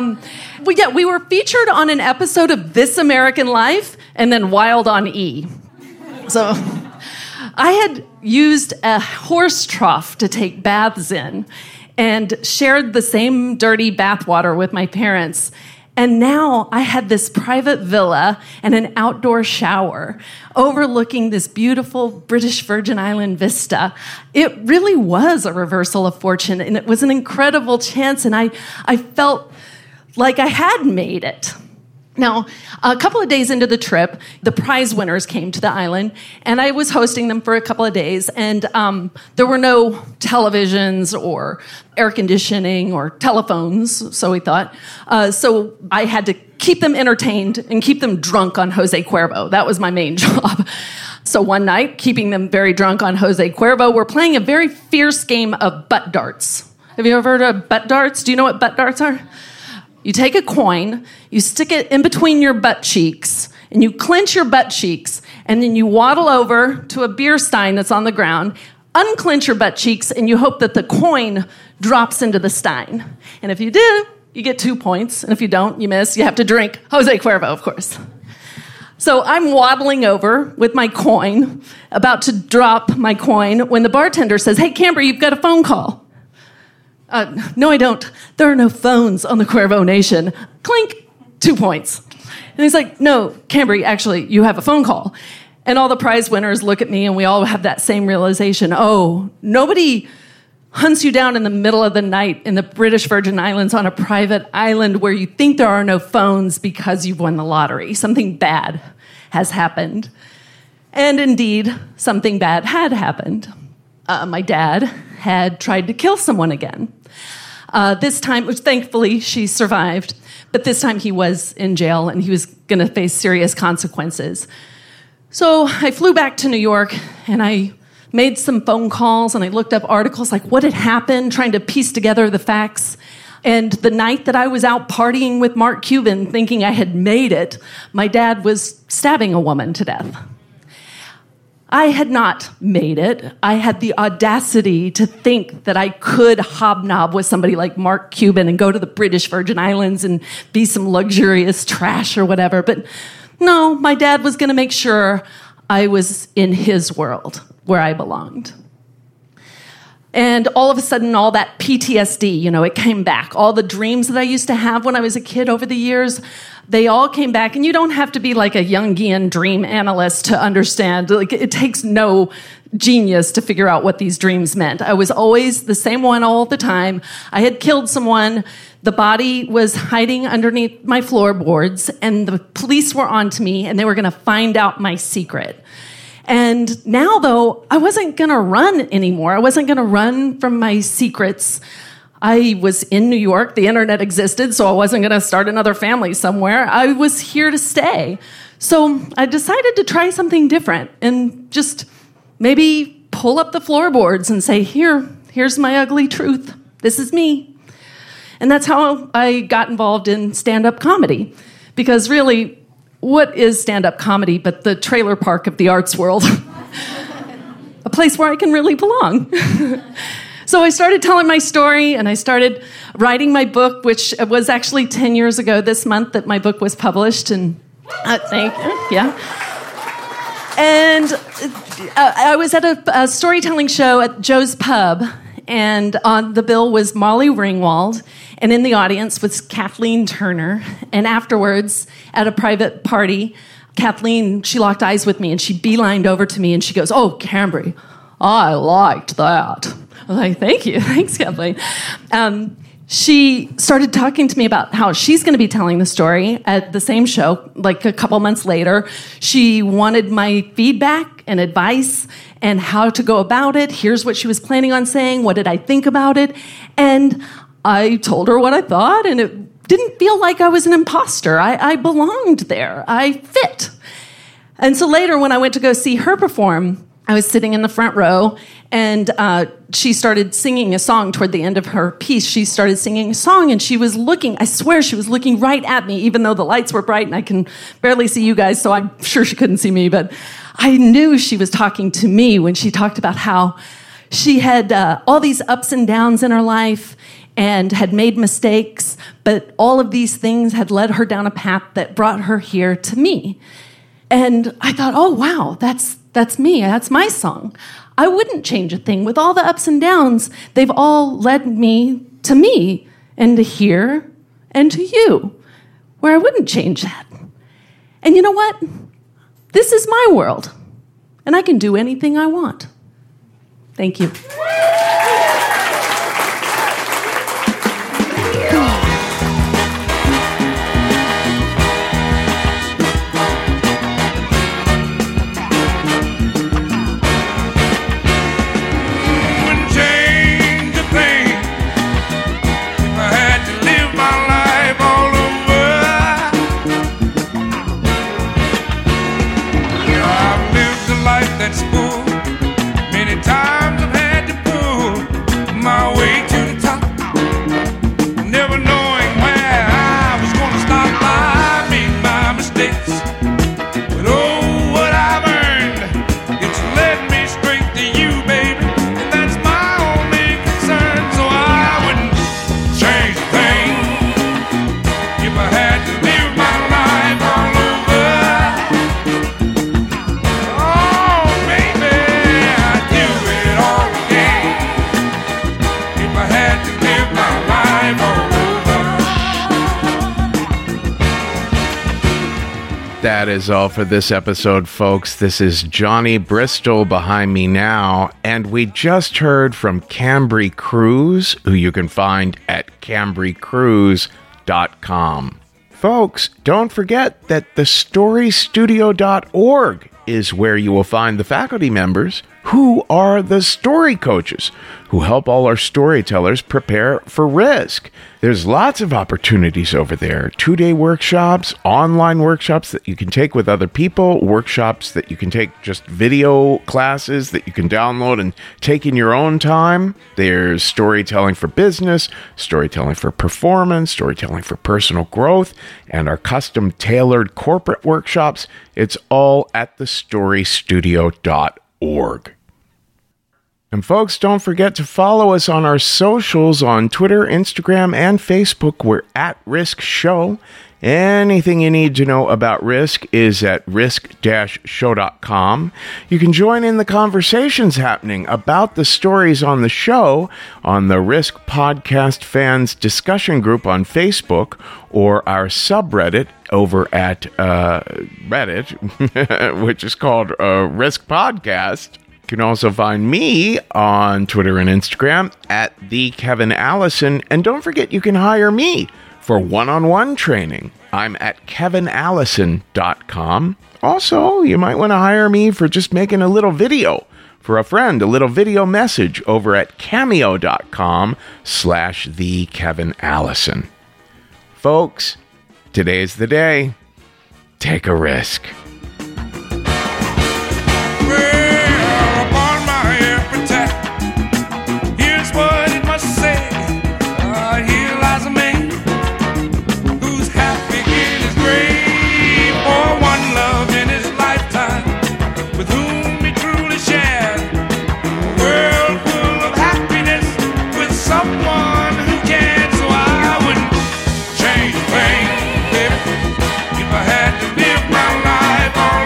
We were featured on an episode of This American Life and then Wild on E. So I had used a horse trough to take baths in and shared the same dirty bathwater with my parents. And now I had this private villa and an outdoor shower overlooking this beautiful British Virgin Island vista. It really was a reversal of fortune, and it was an incredible chance, and I felt like I had made it. Now, a couple of days into the trip, the prize winners came to the island, and I was hosting them for a couple of days, and there were no televisions or air conditioning or telephones, so we thought. So I had to keep them entertained and keep them drunk on Jose Cuervo. That was my main job. So one night, keeping them very drunk on Jose Cuervo, we're playing a very fierce game of butt darts. Have you ever heard of butt darts? Do you know what butt darts are? You take a coin, you stick it in between your butt cheeks, and you clench your butt cheeks, and then you waddle over to a beer stein that's on the ground, unclench your butt cheeks, and you hope that the coin drops into the stein. And if you do, you get 2 points, and if you don't, you miss. You have to drink Jose Cuervo, of course. So I'm waddling over with my coin, about to drop my coin, when the bartender says, "Hey, Camber, you've got a phone call." No, I don't. There are no phones on the Cuervo Nation. Clink, 2 points. And he's like, "No, Cambry, actually, you have a phone call." And all the prize winners look at me, and we all have that same realization. Oh, nobody hunts you down in the middle of the night in the British Virgin Islands on a private island where you think there are no phones because you've won the lottery. Something bad has happened. And indeed, something bad had happened. My dad had tried to kill someone again. This time, which thankfully she survived, but this time he was in jail and he was going to face serious consequences. So I flew back to New York and I made some phone calls and I looked up articles like what had happened, trying to piece together the facts. And the night that I was out partying with Mark Cuban, thinking I had made it, my dad was stabbing a woman to death. I had not made it. I had the audacity to think that I could hobnob with somebody like Mark Cuban and go to the British Virgin Islands and be some luxurious trash or whatever. But no, my dad was going to make sure I was in his world where I belonged. And all of a sudden, all that PTSD, it came back. All the dreams that I used to have when I was a kid over the years, they all came back. And you don't have to be like a Jungian dream analyst to understand. Like, it takes no genius to figure out what these dreams meant. I was always the same one all the time. I had killed someone. The body was hiding underneath my floorboards, and the police were onto me, and they were going to find out my secret. And now, though, I wasn't going to run anymore. I wasn't going to run from my secrets. I was in New York. The internet existed, so I wasn't going to start another family somewhere. I was here to stay. So I decided to try something different and just maybe pull up the floorboards and say, here's my ugly truth. This is me. And that's how I got involved in stand-up comedy. Because really, what is stand-up comedy but the trailer park of the arts world? A place where I can really belong. So I started telling my story, and I started writing my book, which was actually 10 years ago this month that my book was published. And thank you, yeah. And I was at a storytelling show at Joe's Pub, and on the bill was Molly Ringwald, and in the audience was Kathleen Turner. And afterwards, at a private party, Kathleen, she locked eyes with me, and she beelined over to me, and she goes, "Oh, Cambry, I liked that." I was like, "Thank you. Thanks, Kathleen." She started talking to me about how she's going to be telling the story at the same show, like a couple months later. She wanted my feedback and advice and how to go about it. Here's what she was planning on saying. What did I think about it? And I told her what I thought, and it didn't feel like I was an imposter. I belonged there. I fit. And so later, when I went to go see her perform, I was sitting in the front row, and she started singing a song toward the end of her piece. She started singing a song, and she was looking, I swear she was looking right at me, even though the lights were bright and I can barely see you guys, so I'm sure she couldn't see me, but I knew she was talking to me when she talked about how she had all these ups and downs in her life and had made mistakes, but all of these things had led her down a path that brought her here to me. And I thought, oh, wow, that's me. That's my song. I wouldn't change a thing. With all the ups and downs, they've all led me and to here and to you, where I wouldn't change that. And you know what? This is my world, and I can do anything I want. Thank you. That's full. Many times I've had to pull my way to the top, never knowing where I was gonna stop. I made my mistakes, but oh, what I've earned, it's led me straight to you, baby, and that's my only concern. So I wouldn't change a thing if I had to live my life all over. That is all for this episode, folks. This is Johnny Bristol behind me now, and we just heard from Cambry Cruz, who you can find at cambrycruz.com. Folks, don't forget that thestorystudio.org is where you will find the faculty members who are the story coaches who help all our storytellers prepare for risk. There's lots of opportunities over there. 2-day workshops, online workshops that you can take with other people, workshops that you can take just video classes that you can download and take in your own time. There's storytelling for business, storytelling for performance, storytelling for personal growth, and our custom tailored corporate workshops. It's all at thestorystudio.org. And folks, don't forget to follow us on our socials on Twitter, Instagram, and Facebook. We're at Risk Show. Anything you need to know about Risk is at risk-show.com. You can join in the conversations happening about the stories on the show on the Risk Podcast Fans discussion group on Facebook or our subreddit over at Reddit, which is called Risk Podcast. You can also find me on Twitter and Instagram at @TheKevinAllison. And don't forget, you can hire me for one-on-one training. I'm at kevinallison.com. Also, you might want to hire me for just making a little video for a friend, a little video message over at cameo.com/TheKevinAllison. Folks, today's the day. Take a risk. Well, upon my epitaph, here's what it must say. Here lies a man who's happy in his grave, for one loved in his lifetime, with whom he truly shared a world full of happiness with someone who cared. So I wouldn't change a thing, baby, if I had to live my life all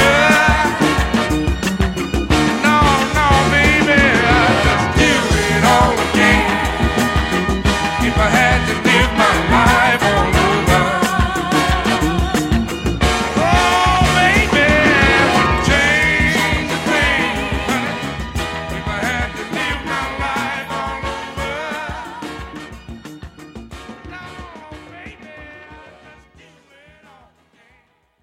over. No, no, baby, I'd just do it all again if I had to live my life all over. Oh, baby, I wouldn't change a thing, honey, if I had to live my life all over. No, baby, I'd just do it all again.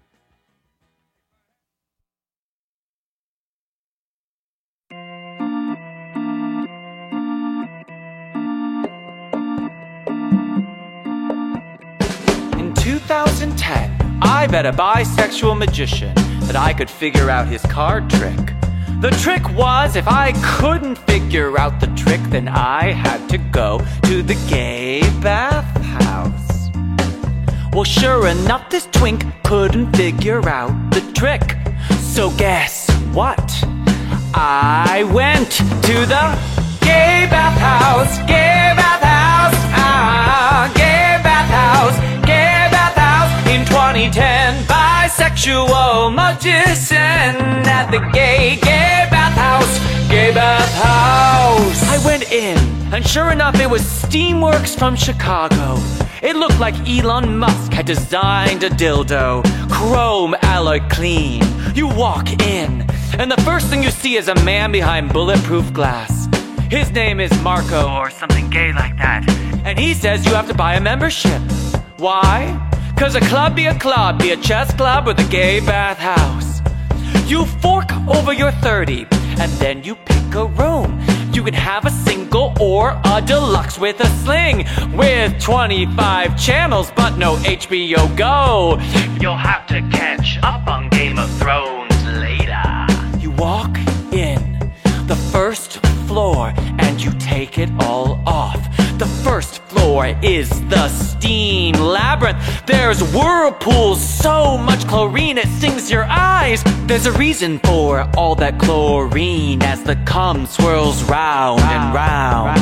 In 2010, I met a bisexual magician that I could figure out his card trick. The trick was, if I couldn't figure out the trick, then I had to go to the gay bathhouse. Well, sure enough, this twink couldn't figure out the trick. So guess what? I went to the gay bathhouse, gay bathhouse, gay bathhouse, gay bathhouse. In 2010, bisexual magician at the gay bathhouse, gay bathhouse. I went in, and sure enough, it was Steamworks from Chicago. It looked like Elon Musk had designed a dildo, chrome alloy clean. You walk in, and the first thing you see is a man behind bulletproof glass. His name is Marco or something gay like that, and he says you have to buy a membership. Why? 'Cause a club, be a chess club with a gay bathhouse. You fork over your 30, and then you pick a room. You can have a single or a deluxe with a sling, with 25 channels, but no HBO Go. You'll have to catch up on Game of Thrones later. You walk in the first floor and you take it all off. The first floor is the steam labyrinth. There's whirlpools, so much chlorine it stings your eyes. There's a reason for all that chlorine as the cum swirls round and round.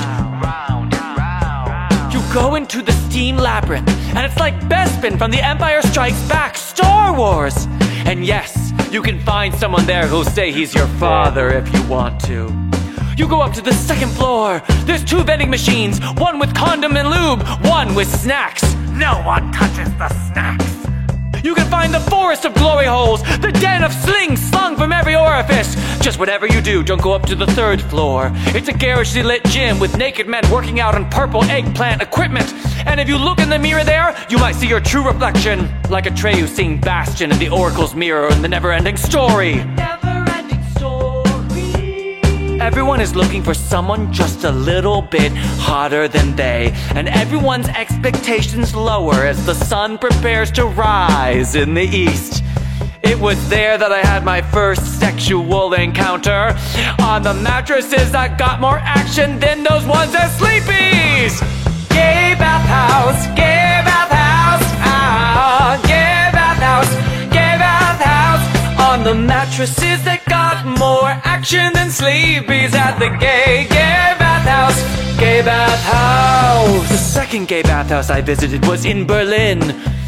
You go into the steam labyrinth, and it's like Bespin from The Empire Strikes Back, Star Wars. And yes, you can find someone there who'll say he's your father if you want to. You go up to the second floor. There's 2 vending machines, one with condom and lube, one with snacks. No one touches the snacks. You can find the forest of glory holes, the den of slings slung from every orifice. Just whatever you do, don't go up to the 3rd floor. It's a garishly lit gym with naked men working out on purple eggplant equipment. And if you look in the mirror there, you might see your true reflection, like Atreyu seeing Bastion in the Oracle's mirror in the never-ending story. Never-ending story. Everyone is looking for someone just a little bit hotter than they, and everyone's expectations lower as the sun prepares to rise in the east. It was there that I had my first sexual encounter, on the mattresses that got more action than those ones at Sleepy's. Gay bathhouse, gay bathhouse, gay bathhouse, gay bathhouse. On the mattresses that got more action than Sleepy's at the gay bathhouse, gay bathhouse. The second gay bathhouse I visited was in Berlin.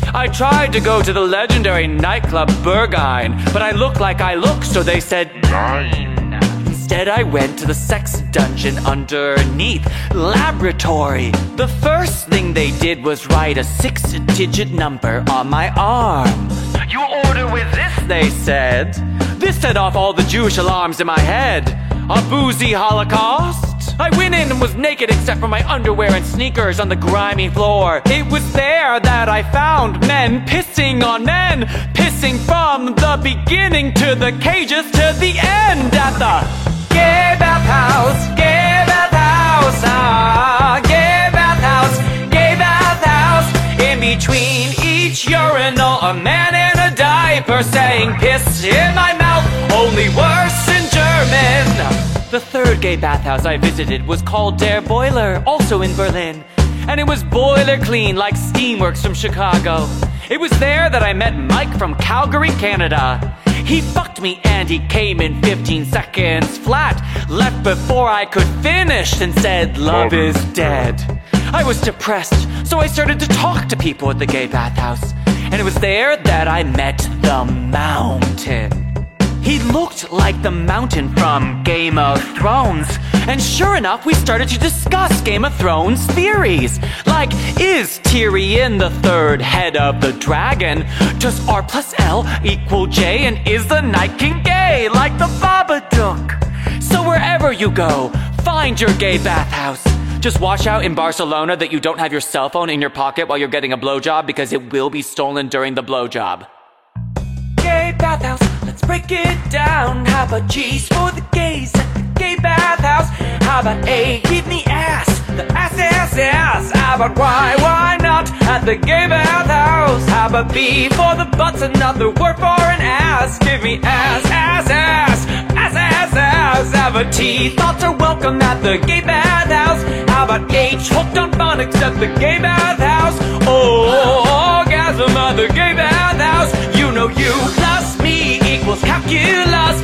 I tried to go to the legendary nightclub Berghain, but I look like I look, so they said nine. Instead, I went to the sex dungeon underneath laboratory. The first thing they did was write a 6-digit number on my arm. You order with this, they said. This set off all the Jewish alarms in my head. A boozy holocaust? I went in and was naked except for my underwear and sneakers on the grimy floor. It was there that I found men pissing on men, pissing from the beginning to the cages to the end at the gay bathhouse, gay bathhouse, ah, gay bathhouse, gay bathhouse. In between each urinal, a man in a diaper saying piss in my mouth, only worse in German. The third gay bathhouse I visited was called Der Boiler, also in Berlin. And it was boiler clean like Steamworks from Chicago. It was there that I met Mike from Calgary, Canada. He fucked me and he came in 15 seconds flat. Left before I could finish and said love is dead. I was depressed, so I started to talk to people at the gay bathhouse. And it was there that I met the Mountain. He looked like the Mountain from Game of Thrones. And sure enough, we started to discuss Game of Thrones theories. Like, is Tyrion the third head of the dragon? Does R plus L equal J? And is the Night King gay, like the Babadook? So wherever you go, find your gay bathhouse. Just watch out in Barcelona that you don't have your cell phone in your pocket while you're getting a blowjob, because it will be stolen during the blowjob. Gay bathhouse, let's break it down. How about G's for the gays at the gay bathhouse? How about A, give me ass, the ass. How about why not at the gay bathhouse? How about B for the butts, another word for an ass? Give me ass. How about T, thoughts are welcome at the gay bathhouse? How about H, hooked on phonics at the gay bathhouse? Oh, orgasm at the gay bathhouse. You know U plus me equals calculus.